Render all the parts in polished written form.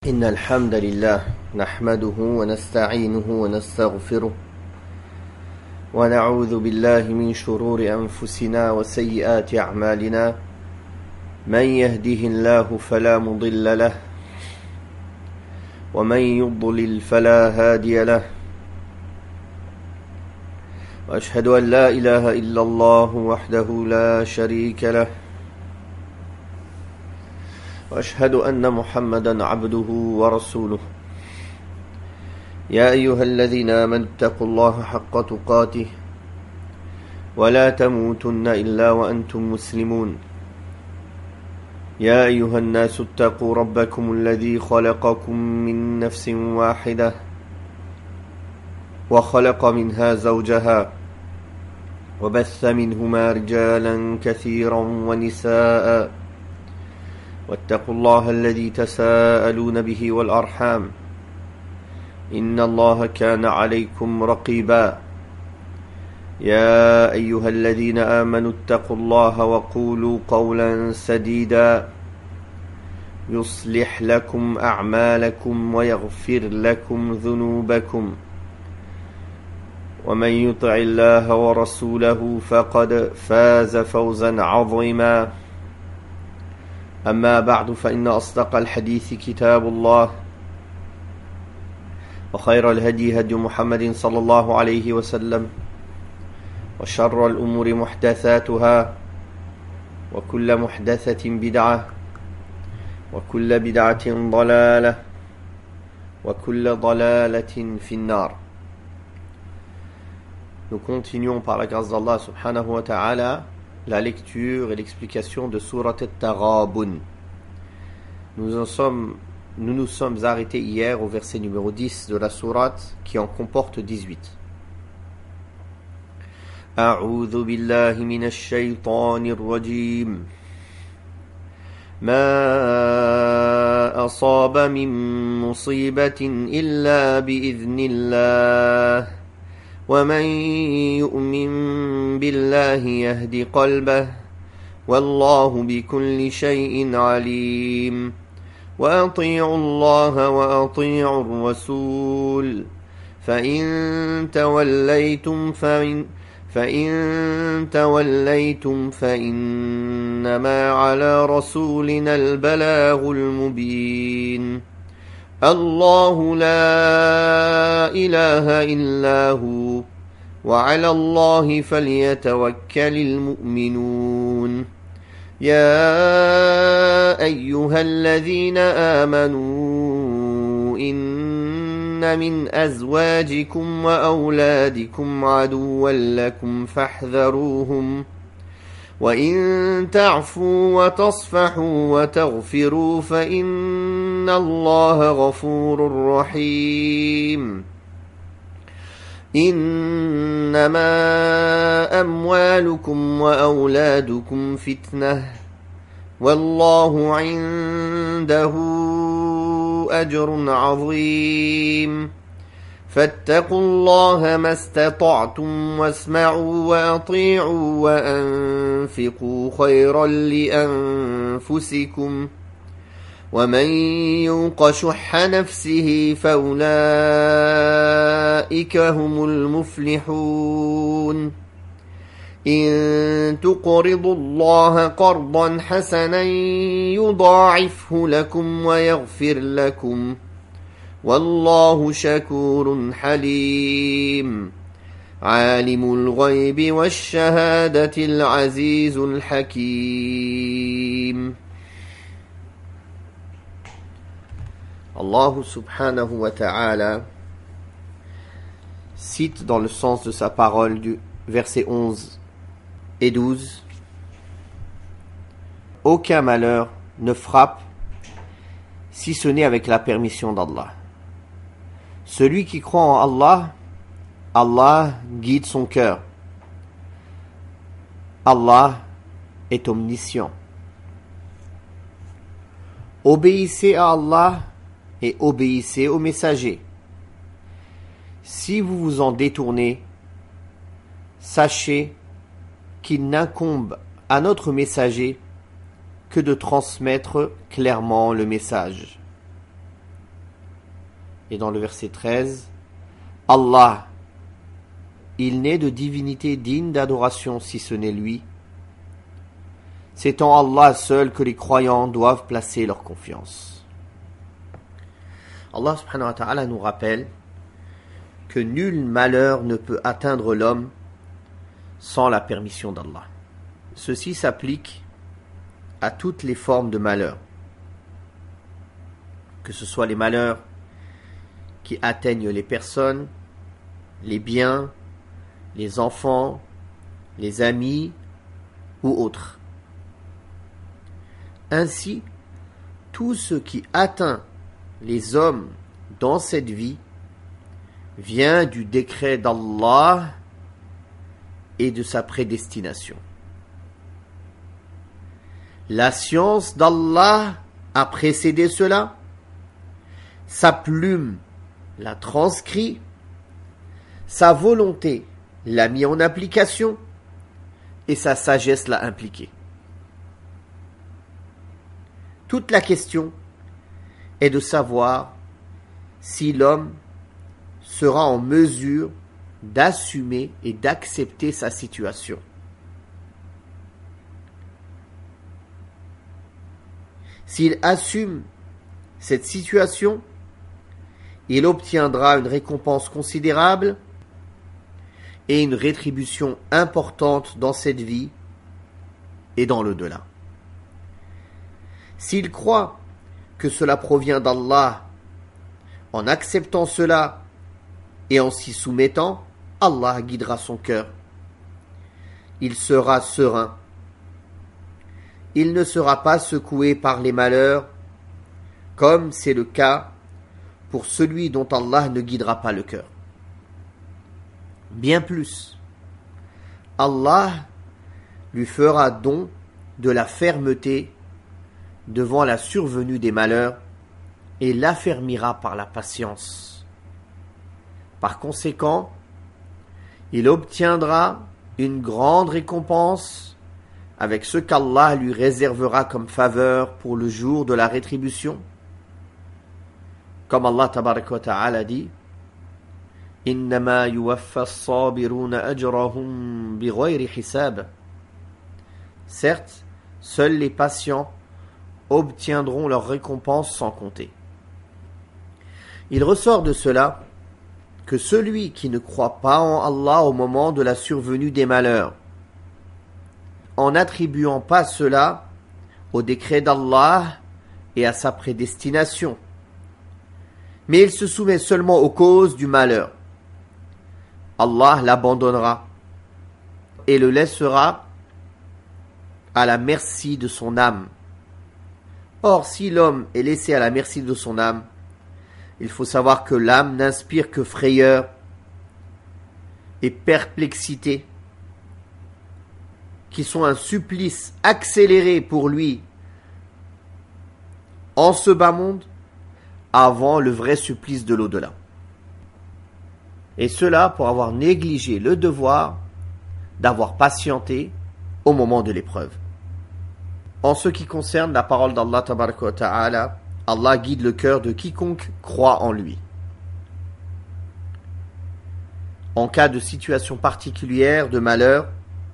إن الحمد لله نحمده ونستعينه ونستغفره ونعوذ بالله من شرور أنفسنا وسيئات أعمالنا. من يهده الله فلا مضل له ومن يضلل فلا هادي له، وأشهد أن لا إله إلا الله وحده لا شريك له، وأشهد أن محمدا عبده ورسوله. يا أيها الذين آمنوا اتقوا الله حق تقاته ولا تموتن إلا وأنتم مسلمون. يا أيها الناس اتقوا ربكم الذي خلقكم من نفس واحدة وخلق منها زوجها وبث منهما رجالا كثيرا ونساء، واتقوا الله الذي تساءلون به والأرحام، إن الله كان عليكم رقيبا. يا أيها الذين آمنوا اتقوا الله وقولوا قولا سديدا يصلح لكم أعمالكم ويغفر لكم ذنوبكم، ومن يطع الله ورسوله فقد فاز فوزا عظيما. أما بعد، فإن أصدق الحديث كتاب الله، وخير الهدي هدي محمد صلى الله عليه وسلم، وشر الأمور محدثاتها، وكل محدثة بدعة، وكل بدعة ضلالة، وكل ضلالة في النار. Nous continuons par la grâce d'Allah subhanahu wa ta'ala la lecture et l'explication de Surat At-Taghabun. Nous nous sommes arrêtés hier au verset numéro 10 de la sourate qui en comporte 18. أعوذ بالله من الشيطان الرجيم. ما أصاب من مصيبة إلا بإذن الله، ومن يؤمن بالله يهد قلبه، والله بكل شيء عليم. وأطيعوا الله وأطيعوا الرسول، فإن توليتم فإنما على رسولنا البلاغ المبين. الله لا إله إلا هو، وعلى الله فليتوكل المؤمنون. يا أيها الذين آمنوا إن من أزواجكم وأولادكم عدوا لكم فاحذروهم، وإن تعفوا وتصفحوا وتغفروا فإن الله غفور رحيم. إنما أموالكم وأولادكم فتنة، والله عنده أجر عظيم. فاتقوا الله ما استطعتم، واسمعوا وأطيعوا وأنفقوا خيرا لأنفسكم، ومن يوق شح نفسه فأولئك هم المفلحون. إن تقرضوا الله قرضا حسنا يضاعفه لكم ويغفر لكم، والله شكور حليم. عالم الغيب والشهادة العزيز الحكيم. Allah subhanahu wa ta'ala cite dans le sens de sa parole du verset 11 et 12: aucun malheur ne frappe si ce n'est avec la permission d'Allah. Celui qui croit en Allah, Allah guide son cœur. Allah est omniscient. Obéissez à Allah et obéissez aux messagers. Si vous vous en détournez, sachez qu'il n'incombe à notre messager que de transmettre clairement le message. Et dans le verset 13, Allah, il n'est de divinité digne d'adoration si ce n'est lui. C'est en Allah seul que les croyants doivent placer leur confiance. Allah subhanahu wa ta'ala nous rappelle que nul malheur ne peut atteindre l'homme sans la permission d'Allah. Ceci s'applique à toutes les formes de malheur, que ce soit les malheurs qui atteignent les personnes, les biens, les enfants, les amis ou autres. Ainsi, tout ce qui atteint les hommes dans cette vie vient du décret d'Allah et de sa prédestination. La science d'Allah a précédé cela, sa plume l'a transcrit, sa volonté l'a mis en application et sa sagesse l'a impliqué. Toute la question est de savoir si l'homme sera en mesure d'assumer et d'accepter sa situation. S'il assume cette situation, il obtiendra une récompense considérable et une rétribution importante dans cette vie et dans l'au-delà. S'il croit que cela provient d'Allah, en acceptant cela et en s'y soumettant, Allah guidera son cœur. Il sera serein. Il ne sera pas secoué par les malheurs, comme c'est le cas pour celui dont Allah ne guidera pas le cœur. Bien plus, Allah lui fera don de la fermeté devant la survenue des malheurs et l'affermira par la patience. Par conséquent, il obtiendra une grande récompense avec ce qu'Allah lui réservera comme faveur pour le jour de la rétribution. Comme Allah tabaraka wa ta'ala dit, Innama yuwaffa as-sabiruna ajrahum bighayri hisab. Certes, seuls les patients obtiendront leur récompense sans compter. Il ressort de cela que celui qui ne croit pas en Allah au moment de la survenue des malheurs, en n'attribuant pas cela au décret d'Allah et à sa prédestination, mais il se soumet seulement aux causes du malheur, Allah l'abandonnera et le laissera à la merci de son âme. Or, si l'homme est laissé à la merci de son âme, il faut savoir que l'âme n'inspire que frayeur et perplexité, qui sont un supplice accéléré pour lui en ce bas monde, avant le vrai supplice de l'au-delà. Et cela pour avoir négligé le devoir d'avoir patienté au moment de l'épreuve. En ce qui concerne la parole d'Allah tabaraka wa ta'ala, Allah guide le cœur de quiconque croit en lui. En cas de situation particulière de malheur,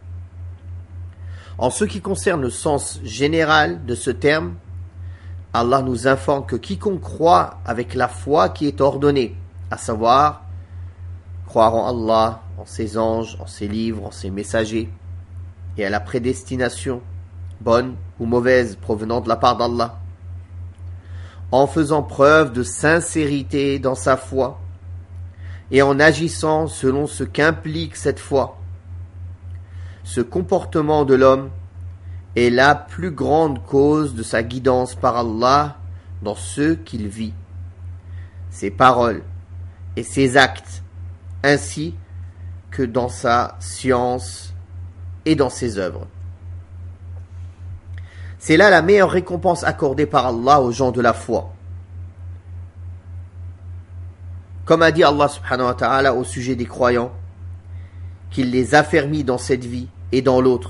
en ce qui concerne le sens général de ce terme, Allah nous informe que quiconque croit avec la foi qui est ordonnée, à savoir croire en Allah, en ses anges, en ses livres, en ses messagers, et à la prédestination, bonne ou mauvaise, provenant de la part d'Allah, en faisant preuve de sincérité dans sa foi, et en agissant selon ce qu'implique cette foi. Ce comportement de l'homme est la plus grande cause de sa guidance par Allah dans ce qu'il vit, ses paroles et ses actes, ainsi que dans sa science et dans ses œuvres. C'est là la meilleure récompense accordée par Allah aux gens de la foi. Comme a dit Allah subhanahu wa ta'ala au sujet des croyants, qu'il les affermit dans cette vie et dans l'autre.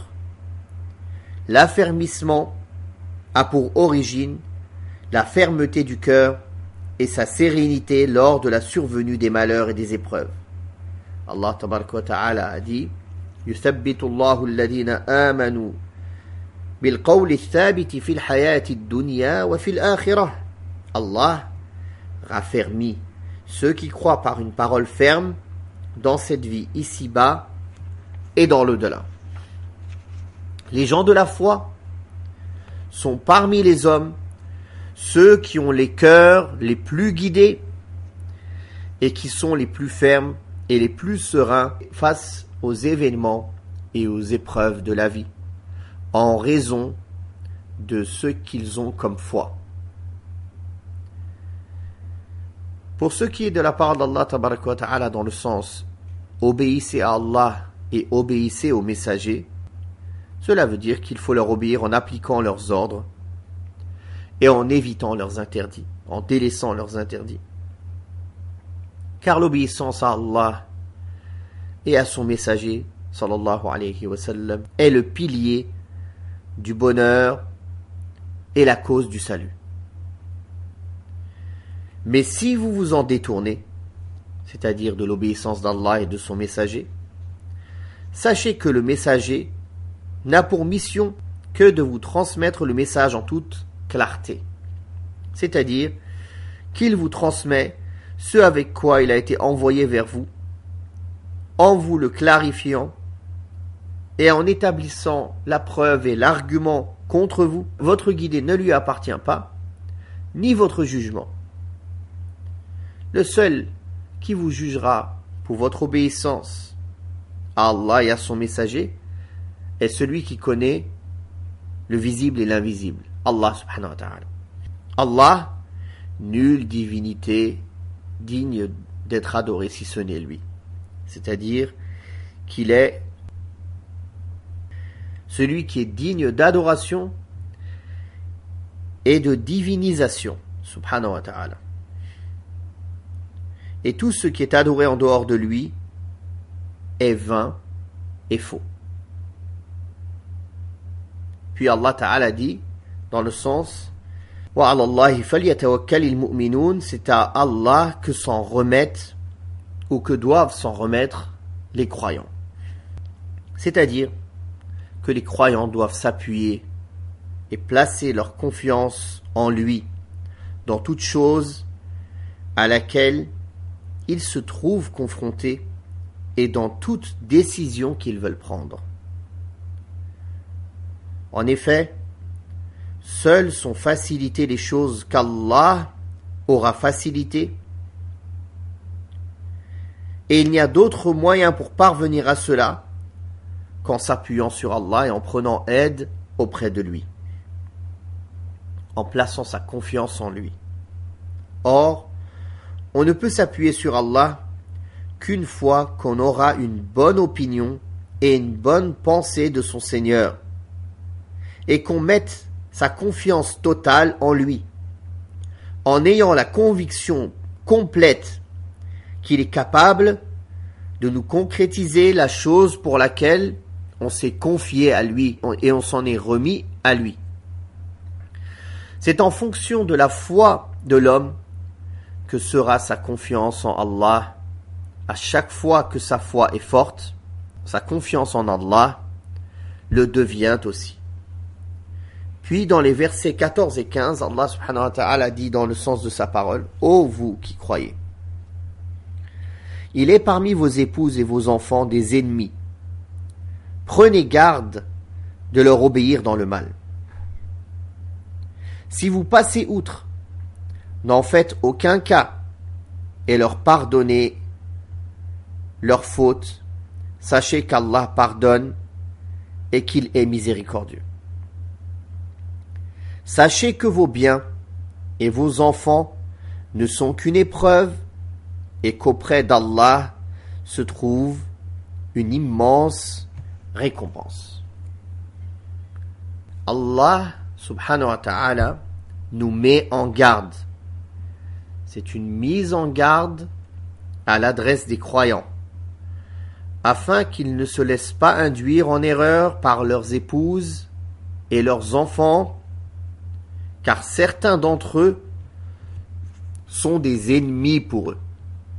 L'affermissement a pour origine la fermeté du cœur et sa sérénité lors de la survenue des malheurs et des épreuves. Allah tabaraka wa ta'ala a dit يثبت الله الذين آمنوا بالقول الثابت في الحياة الدنيا وفي الآخرة. Allah raffermit ceux qui croient par une parole ferme dans cette vie ici-bas et dans l'au-delà. Les gens de la foi sont parmi les hommes ceux qui ont les cœurs les plus guidés et qui sont les plus fermes et les plus sereins face aux événements et aux épreuves de la vie, en raison de ce qu'ils ont comme foi. Pour ce qui est de la parole d'Allah tabaraka wa ta'ala dans le sens obéissez à Allah et obéissez aux messagers, cela veut dire qu'il faut leur obéir en appliquant leurs ordres et en évitant leurs interdits, en délaissant leurs interdits. Car l'obéissance à Allah et à son messager, sallallahu alayhi wa sallam, est le pilier du bonheur et la cause du salut. Mais si vous vous en détournez, c'est-à-dire de l'obéissance d'Allah et de son messager, sachez que le messager n'a pour mission que de vous transmettre le message en toute clarté. C'est-à-dire qu'il vous transmet ce avec quoi il a été envoyé vers vous, en vous le clarifiant et en établissant la preuve et l'argument contre vous. Votre guidée ne lui appartient pas, ni votre jugement. Le seul qui vous jugera pour votre obéissance à Allah et à son messager est celui qui connaît le visible et l'invisible, Allah subhanahu wa ta'ala. Allah, nulle divinité digne d'être adorée si ce n'est lui. C'est-à-dire qu'il est celui qui est digne d'adoration et de divinisation, subhanahu wa ta'ala. Et tout ce qui est adoré en dehors de lui est vain et faux. Puis Allah Ta'ala dit, dans le sens wa 'ala Allahi falyatawakkalil mu'minun, c'est à Allah que s'en remettent ou que doivent s'en remettre les croyants. C'est-à-dire que les croyants doivent s'appuyer et placer leur confiance en lui dans toute chose à laquelle ils se trouvent confrontés et dans toute décision qu'ils veulent prendre. En effet, seules sont facilitées les choses qu'Allah aura facilitées, et il n'y a d'autre moyen pour parvenir à cela qu'en s'appuyant sur Allah et en prenant aide auprès de lui, en plaçant sa confiance en lui. Or, on ne peut s'appuyer sur Allah qu'une fois qu'on aura une bonne opinion et une bonne pensée de son Seigneur, et qu'on mette sa confiance totale en lui, en ayant la conviction complète qu'il est capable de nous concrétiser la chose pour laquelle on s'est confié à lui et on s'en est remis à lui. C'est en fonction de la foi de l'homme que sera sa confiance en Allah. À chaque fois que sa foi est forte, sa confiance en Allah le devient aussi. Puis dans les versets 14 et 15, Allah subhanahu wa ta'ala dit dans le sens de sa parole, « Ô vous qui croyez, il est parmi vos épouses et vos enfants des ennemis. Prenez garde de leur obéir dans le mal. Si vous passez outre, n'en faites aucun cas et leur pardonnez leurs fautes. Sachez qu'Allah pardonne et qu'il est miséricordieux. Sachez que vos biens et vos enfants ne sont qu'une épreuve et qu'auprès d'Allah se trouve une immense récompense. » Allah subhanahu wa ta'ala nous met en garde. C'est une mise en garde à l'adresse des croyants, afin qu'ils ne se laissent pas induire en erreur par leurs épouses et leurs enfants, car certains d'entre eux sont des ennemis pour eux.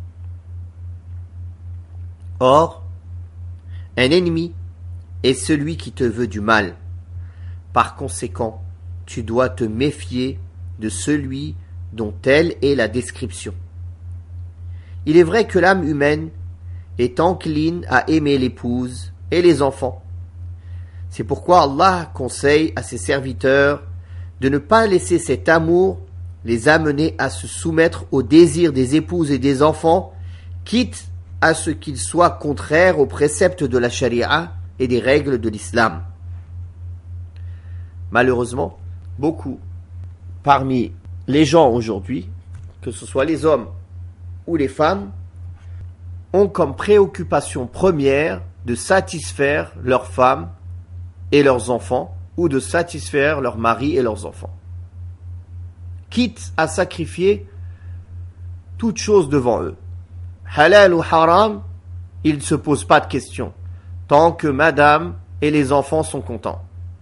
Or, un ennemi est celui qui te veut du mal. Par conséquent, tu dois te méfier de celui dont telle est la description. Il est vrai que l'âme humaine est encline à aimer l'épouse et les enfants. C'est pourquoi Allah conseille à ses serviteurs de ne pas laisser cet amour les amener à se soumettre aux désirs des épouses et des enfants, quitte à ce qu'ils soient contraires aux préceptes de la charia et des règles de l'islam. Malheureusement, beaucoup parmi les gens aujourd'hui, que ce soit les hommes ou les femmes, ont comme préoccupation première de satisfaire leurs femmes et leurs enfants, ou de satisfaire leurs maris et leurs enfants, quitte à sacrifier toute chose devant eux. Halal ou haram, ils ne se posent pas de questions, tant que madame et les enfants sont contents.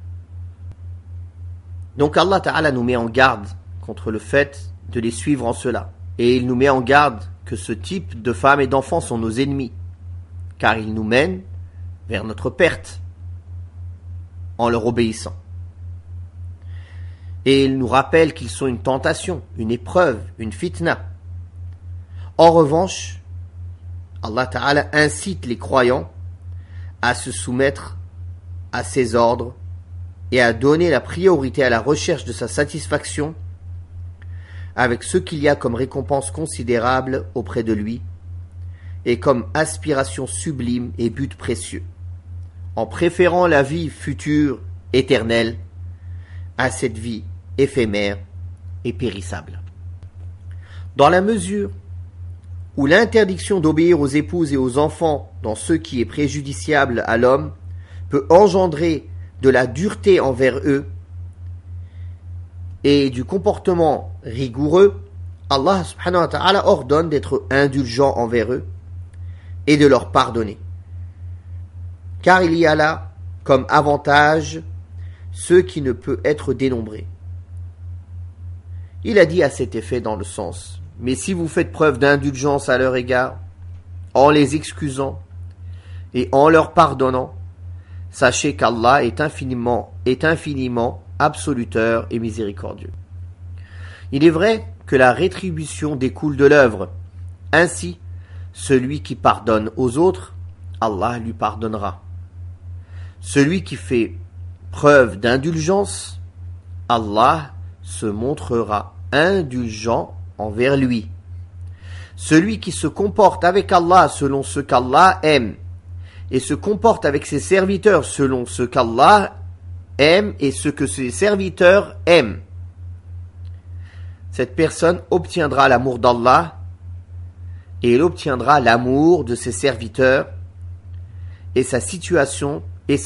Donc Allah Ta'ala nous met en garde contre le fait de les suivre en cela. Et il nous met en garde que ce type de femmes et d'enfants sont nos ennemis, car ils nous mènent vers notre perte en leur obéissant. Et il nous rappelle qu'ils sont une tentation, une épreuve, une fitna. En revanche, Allah Ta'ala incite les croyants à se soumettre à ses ordres et à donner la priorité à la recherche de sa satisfaction avec ce qu'il y a comme récompense considérable auprès de lui et comme aspiration sublime et but précieux, en préférant la vie future éternelle à cette vie éphémère et périssable. Dans la mesure où l'interdiction d'obéir aux épouses et aux enfants dans ce qui est préjudiciable à l'homme peut engendrer de la dureté envers eux et du comportement rigoureux, Allah subhanahu wa ta'ala ordonne d'être indulgent envers eux et de leur pardonner. Car il y a là comme avantage ce qui ne peut être dénombré. Il a dit à cet effet dans le sens: mais si vous faites preuve d'indulgence à leur égard, en les excusant et en leur pardonnant, sachez qu'Allah est infiniment absoluteur et miséricordieux. Il est vrai que la rétribution découle de l'œuvre. Ainsi, celui qui pardonne aux autres, Allah lui pardonnera. Celui qui fait preuve d'indulgence, Allah se montrera indulgent envers lui. Celui qui se comporte avec Allah selon ce qu'Allah aime et se comporte avec ses serviteurs selon ce qu'Allah aime et ce que ses serviteurs aiment, cette personne obtiendra l'amour d'Allah et elle obtiendra l'amour de ses serviteurs et sa situation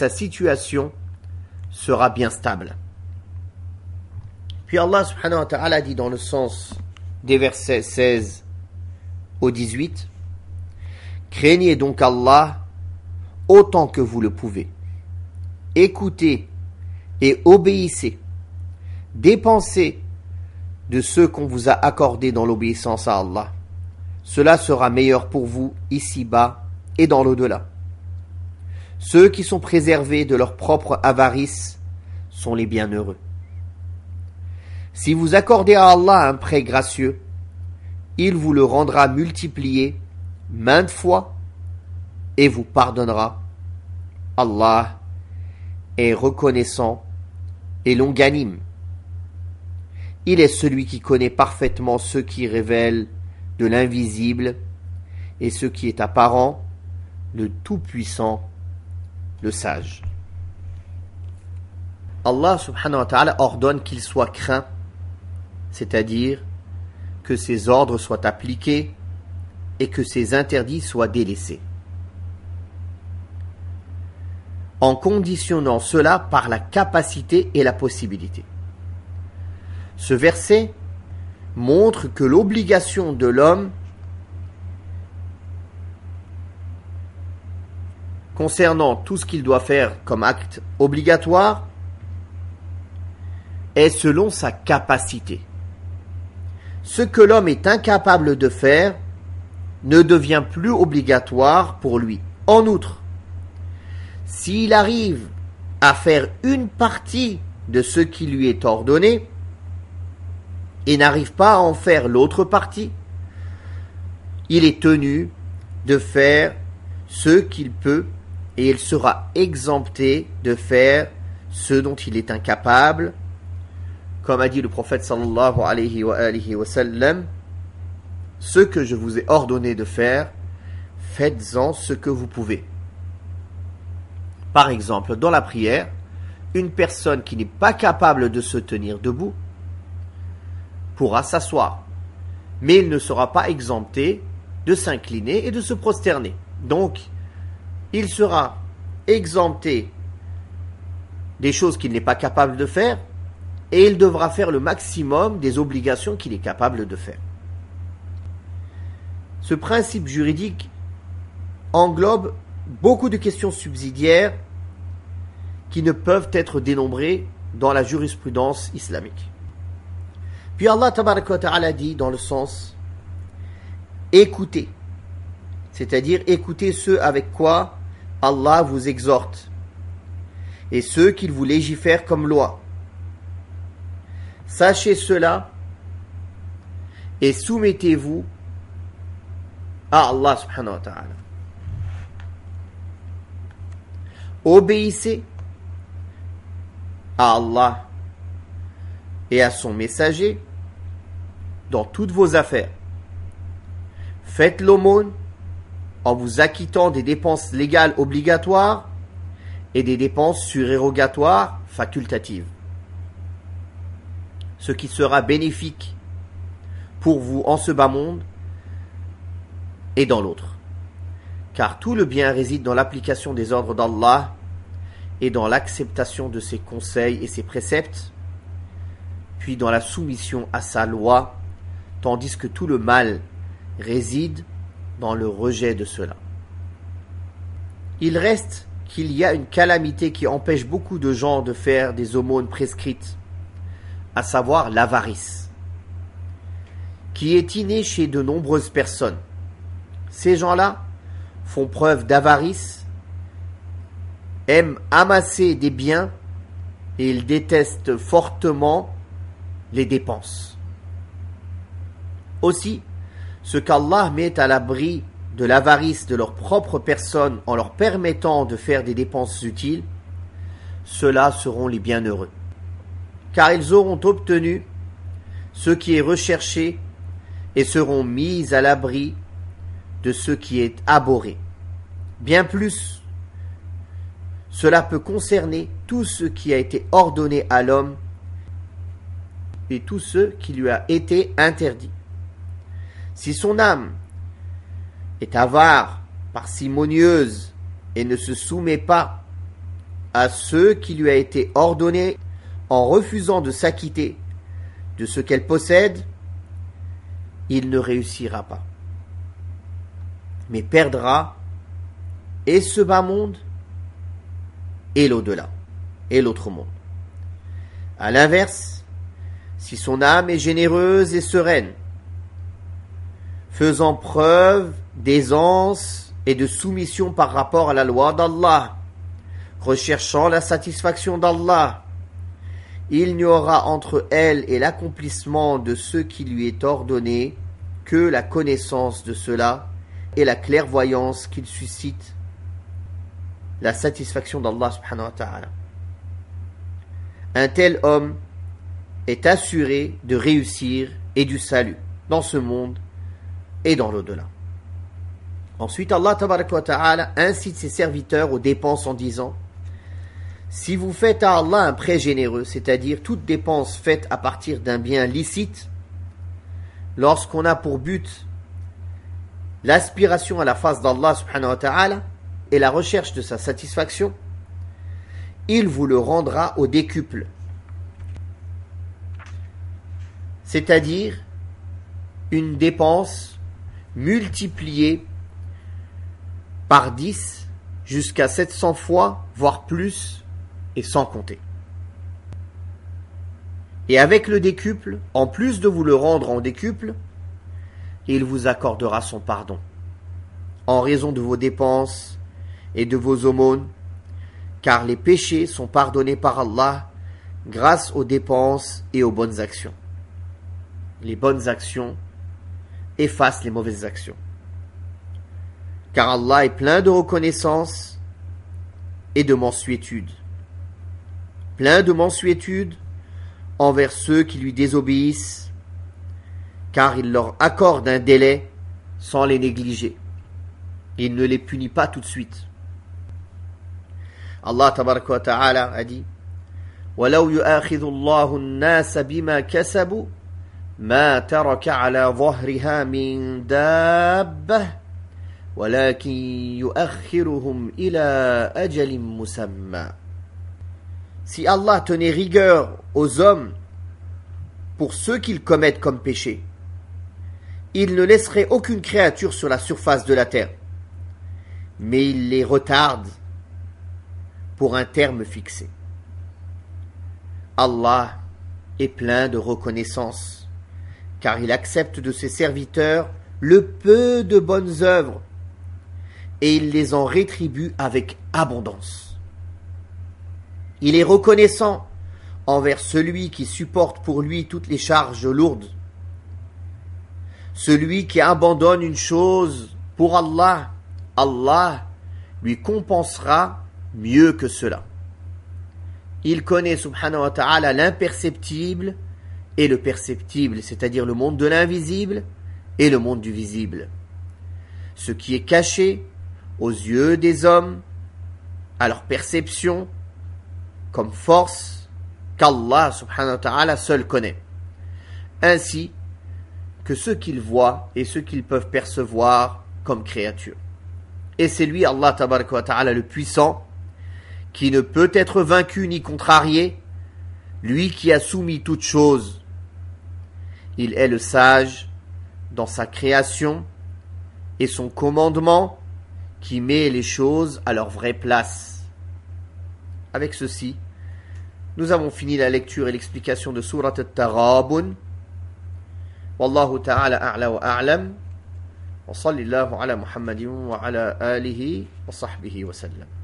sera bien stable. Puis Allah subhanahu wa ta'ala dit dans le sens des versets 16 au 18: craignez donc Allah autant que vous le pouvez. Écoutez et obéissez. Dépensez de ce qu'on vous a accordé dans l'obéissance à Allah. Cela sera meilleur pour vous ici-bas et dans l'au-delà. Ceux qui sont préservés de leur propre avarice sont les bienheureux. Si vous accordez à Allah un prêt gracieux, il vous le rendra multiplié maintes fois et vous pardonnera. Allah est reconnaissant et longanime. Il est celui qui connaît parfaitement ce qui révèle de l'invisible et ce qui est apparent, le Tout-Puissant, le Sage. Allah subhanahu wa ta'ala ordonne qu'il soit craint, c'est-à-dire que ses ordres soient appliqués et que ses interdits soient délaissés, en conditionnant cela par la capacité et la possibilité. Ce verset montre que l'obligation de l'homme concernant tout ce qu'il doit faire comme acte obligatoire est selon sa capacité. ce que l'homme est incapable de faire ne devient plus obligatoire pour lui. En outre, s'il arrive à faire une partie de ce qui lui est ordonné et n'arrive pas à en faire l'autre partie, il est tenu de faire ce qu'il peut et il sera exempté de faire ce dont il est incapable. Comme a dit le prophète sallallahu alayhi wa sallam, ce que je vous ai ordonné de faire, faites-en ce que vous pouvez. Par exemple, dans la prière, une personne qui n'est pas capable de se tenir debout pourra s'asseoir, mais il ne sera pas exempté de s'incliner et de se prosterner. Donc, il sera exempté des choses qu'il n'est pas capable de faire et il devra faire le maximum des obligations qu'il est capable de faire. Ce principe juridique englobe beaucoup de questions subsidiaires qui ne peuvent être dénombrées dans la jurisprudence islamique. Puis Allah tabaraka wa ta'ala dit dans le sens écoutez, c'est-à-dire écoutez ce avec quoi Allah vous exhorte et ceux qu'il vous légifère comme loi. Sachez cela et soumettez-vous à Allah subhanahu wa ta'ala. Obéissez à Allah et à son messager dans toutes vos affaires. Faites l'aumône en vous acquittant des dépenses légales obligatoires et des dépenses surérogatoires facultatives. Ce qui sera bénéfique pour vous en ce bas monde et dans l'autre. Car tout le bien réside dans l'application des ordres d'Allah et dans l'acceptation de ses conseils et ses préceptes, puis dans la soumission à sa loi, tandis que tout le mal réside dans le rejet de cela. Il reste qu'il y a une calamité qui empêche beaucoup de gens de faire des aumônes prescrites, à savoir l'avarice, qui est innée chez de nombreuses personnes. Ces gens-là font preuve d'avarice, aiment amasser des biens et ils détestent fortement les dépenses. Aussi, ce qu'Allah met à l'abri de l'avarice de leur propre personne en leur permettant de faire des dépenses utiles, ceux-là seront les bienheureux. Car ils auront obtenu ce qui est recherché et seront mis à l'abri de ce qui est abhorré. Bien plus, cela peut concerner tout ce qui a été ordonné à l'homme et tout ce qui lui a été interdit. Si son âme est avare, parcimonieuse et ne se soumet pas à ce qui lui a été ordonné en refusant de s'acquitter de ce qu'elle possède, il ne réussira pas, mais perdra et ce bas monde et l'au-delà et l'autre monde. À l'inverse, si son âme est généreuse et sereine, faisant preuve d'aisance et de soumission par rapport à la loi d'Allah, recherchant la satisfaction d'Allah, il n'y aura entre elle et l'accomplissement de ce qui lui est ordonné que la connaissance de cela et la clairvoyance qu'il suscite, la satisfaction d'Allah subhanahu wa ta'ala. Un tel homme est assuré de réussir et du salut dans ce monde et dans l'au-delà. Ensuite, Allah tabaraka wa ta'ala incite ses serviteurs aux dépenses en disant: si vous faites à Allah un prêt généreux, c'est-à-dire toute dépense faite à partir d'un bien licite, lorsqu'on a pour but l'aspiration à la face d'Allah subhanahu wa ta'ala et la recherche de sa satisfaction, il vous le rendra au décuple. C'est-à-dire une dépense multipliée par 10 jusqu'à 700 fois, voire plus, et sans compter. Et avec le décuple, en plus de vous le rendre en décuple, il vous accordera son pardon, en raison de vos dépenses et de vos aumônes, car les péchés sont pardonnés par Allah grâce aux dépenses et aux bonnes actions. Les bonnes actions effacent les mauvaises actions. Car Allah est plein de reconnaissance et de mansuétude. Plein de mansuétude envers ceux qui lui désobéissent, car il leur accorde un délai sans les négliger. Il ne les punit pas tout de suite. Allah tabaraka wa ta'ala a dit وَلَوْ يُؤَاخِذُ اللَّهُ النَّاسَ بِمَا كَسَبُوا مَا تَرَكَ عَلَى ظَهْرِهَا مِن دَابَّةٍ وَلَكِنْ يُؤَخِّرُهُمْ إِلَى أَجَلٍ مُّسَمًّى. Si Allah tenait rigueur aux hommes pour ceux qu'ils commettent comme péché, il ne laisserait aucune créature sur la surface de la terre, mais il les retarde pour un terme fixé. Allah est plein de reconnaissance, car il accepte de ses serviteurs le peu de bonnes œuvres, et il les en rétribue avec abondance. Il est reconnaissant envers celui qui supporte pour lui toutes les charges lourdes. Celui qui abandonne une chose pour Allah, Allah lui compensera mieux que cela. Il connaît subhanahu wa ta'ala l'imperceptible et le perceptible, c'est-à-dire le monde de l'invisible et le monde du visible. Ce qui est caché aux yeux des hommes, à leur perception, comme force qu'Allah subhanahu wa ta'ala seul connaît, ainsi que ce qu'ils voient et ce qu'ils peuvent percevoir comme créatures. Et c'est lui, Allah tabaraka wa ta'ala, le puissant, qui ne peut être vaincu ni contrarié, lui qui a soumis toutes choses. Il est le sage dans sa création et son commandement qui met les choses à leur vraie place. Avec ceci, nous avons fini la lecture et l'explication de Surat At-Taghabun. Wallahu ta'ala a'la wa a'lam. Wa sallallahu ala Muhammadin wa ala alihi wa sahbihi wa sallam.